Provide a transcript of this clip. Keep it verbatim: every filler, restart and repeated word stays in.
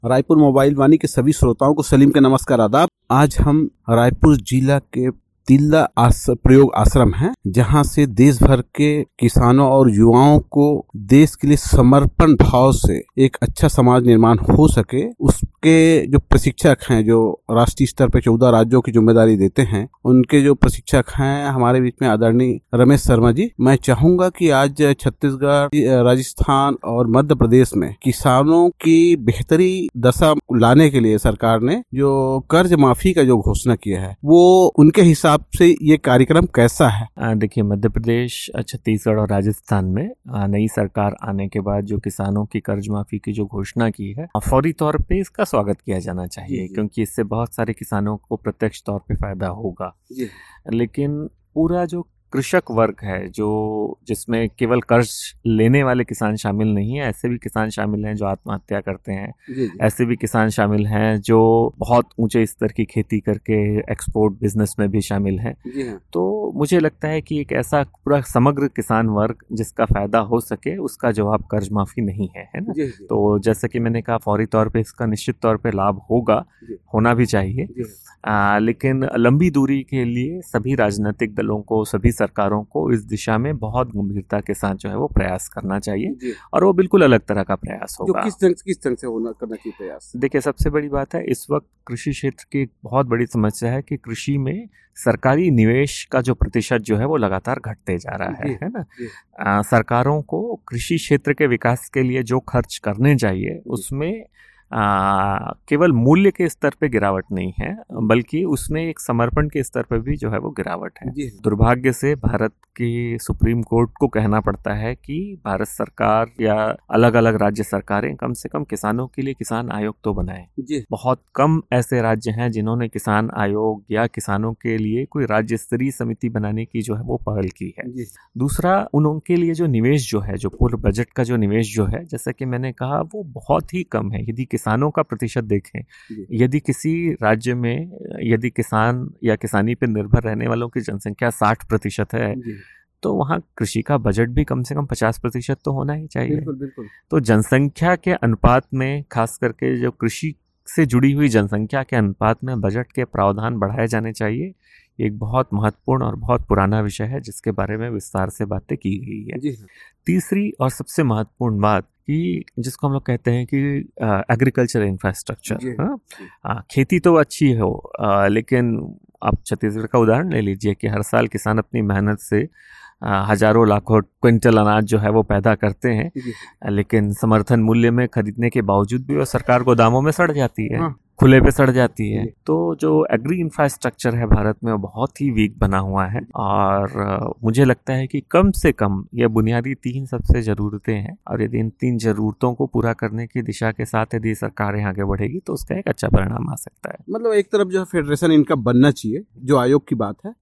Raipur mobile वाणी के सभी श्रोताओं को सलीम के नमस्कार आदाब। आज हम रायपुर जिला के तिल्दा आस, प्रयोग आश्रम है, जहां से देश भर के किसानों और युवाओं को देश के लिए समर्पण भाव से एक अच्छा समाज निर्माण हो सके, उसके जो प्रशिक्षक हैं, जो राष्ट्रीय स्तर पे चौदह राज्यों की जिम्मेदारी देते हैं, उनके जो प्रशिक्षक हैं हमारे बीच में आदरणीय रमेश शर्मा जी। मैं चाहूंगा कि आज छत्तीसगढ़, राजस्थान और मध्य प्रदेश में किसानों की बेहतरी दशा लाने के लिए सरकार ने जो कर्ज माफी का जो घोषणा किया है, वो उनके हिसाब से ये कार्यक्रम कैसा है? देखिए, मध्य प्रदेश, छत्तीसगढ़ और राजस्थान में नई सरकार आने के बाद जो किसानों की कर्ज माफी की जो घोषणा की है, फौरी तौर पे इसका स्वागत किया जाना चाहिए, क्योंकि इससे बहुत सारे किसानों को प्रत्यक्ष तौर पे फायदा होगा। लेकिन पूरा जो कृषक वर्ग है, जो जिसमें केवल कर्ज लेने वाले किसान शामिल नहीं है, ऐसे भी किसान शामिल हैं जो आत्महत्या करते हैं, जी जी। ऐसे भी किसान शामिल हैं जो बहुत ऊंचे स्तर की खेती करके एक्सपोर्ट बिजनेस में भी शामिल हैं। तो मुझे लगता है कि एक ऐसा पूरा समग्र किसान वर्ग जिसका फायदा हो सके, उसका जवाब कर्ज माफी नहीं है, है ना। जी जी। तो जैसा कि मैंने कहा, फौरी तौर पे इसका निश्चित तौर पे लाभ होगा, होना भी चाहिए। आ, लेकिन लंबी दूरी के लिए सभी राजनीतिक दलों को, सभी सरकारों को इस दिशा में बहुत गंभीरता के साथ जो है वो प्रयास करना चाहिए, और वो बिल्कुल अलग तरह का प्रयास होगा। किस तरह किस तरह से होना करना चाहिए प्रयास? देखिए, सबसे बड़ी बात है, इस वक्त कृषि क्षेत्र की बहुत बड़ी समस्या है कि कृषि में सरकारी निवेश का जो प्रतिशत जो है वो लगातार घटते जा रहा है, है ना। आ, सरकारों को कृषि क्षेत्र के विकास के लिए जो खर्च करने चाहिए, उसमें आ, केवल मूल्य के स्तर पे गिरावट नहीं है, बल्कि उसमें एक समर्पण के स्तर पे भी जो है वो गिरावट है। दुर्भाग्य से भारत की सुप्रीम कोर्ट को कहना पड़ता है कि भारत सरकार या अलग अलग राज्य सरकारें कम से कम किसानों के लिए किसान आयोग तो बनाएं। बहुत कम ऐसे राज्य हैं जिन्होंने किसान आयोग या किसानों के लिए कोई राज्य स्तरीय समिति बनाने की जो है वो पहल की है। दूसरा, उनके लिए जो निवेश जो है, जो पूर्व बजट का जो निवेश जो है, जैसा कि मैंने कहा, वो बहुत ही कम है। यदि किसानों का प्रतिशत देखें, यदि किसी राज्य में यदि किसान या किसानी पर निर्भर रहने वालों की जनसंख्या साठ प्रतिशत है, तो वहाँ कृषि का बजट भी कम से कम पचास प्रतिशत तो होना ही चाहिए। बिल्कुल, बिल्कुल। तो जनसंख्या के अनुपात में, खास करके जो कृषि से जुड़ी हुई जनसंख्या के अनुपात में बजट के प्रावधान बढ़ाए जाने चाहिए। एक बहुत महत्वपूर्ण और बहुत पुराना विषय है जिसके बारे में विस्तार से बातें की गई है। तीसरी और सबसे महत्वपूर्ण बात कि जिसको हम लोग कहते हैं कि एग्रीकल्चर इंफ्रास्ट्रक्चर, खेती तो अच्छी हो, आ, लेकिन आप छत्तीसगढ़ का उदाहरण ले लीजिए कि हर साल किसान अपनी मेहनत से हजारों लाखों क्विंटल अनाज जो है वो पैदा करते हैं, लेकिन समर्थन मूल्य में खरीदने के बावजूद भी वो सरकार गोदामों में सड़ जाती है, हाँ। खुले पे सड़ जाती है। तो जो एग्री इंफ्रास्ट्रक्चर है भारत में, वो बहुत ही वीक बना हुआ है, और मुझे लगता है कि कम से कम ये बुनियादी तीन सबसे ज़रूरतें हैं, और यदि इन तीन ज़रूरतों को पूरा करने की दिशा के साथ यदि सरकारें आगे बढ़ेगी तो उसका एक अच्छा परिणाम आ सकता है। मतलब एक तरफ जो फेडरेशन इनका बनना चाहिए, जो आयोग की बात है,